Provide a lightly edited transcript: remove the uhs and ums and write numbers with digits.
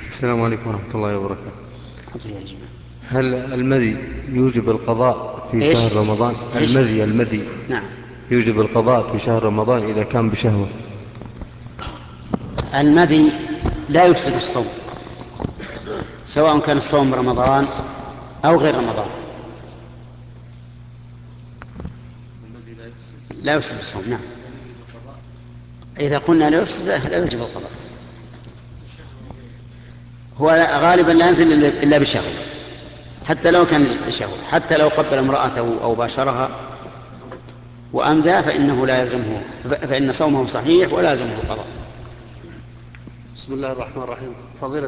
السلام عليكم ورحمة الله وبركاته. تفضل يا جماعة. هل المذي يوجب القضاء في ايش؟ شهر رمضان؟ ايش؟ المذي نعم. يوجب القضاء في شهر رمضان إذا كان بشهوة؟ المذي لا يفسد الصوم، سواء كان الصوم رمضان أو غير رمضان، لا يفسد الصوم. نعم. إذا قلنا لا يفسد لا يجب القضاء. هو غالبا لا ينزل إلا بشهوة، حتى لو كان شهوة، حتى لو قبل امرأته أو باشرها وأمدى فإنه لا يلزمه، فإن صومه صحيح ولا يلزمه القضاء. بسم الله الرحمن الرحيم. فضيلة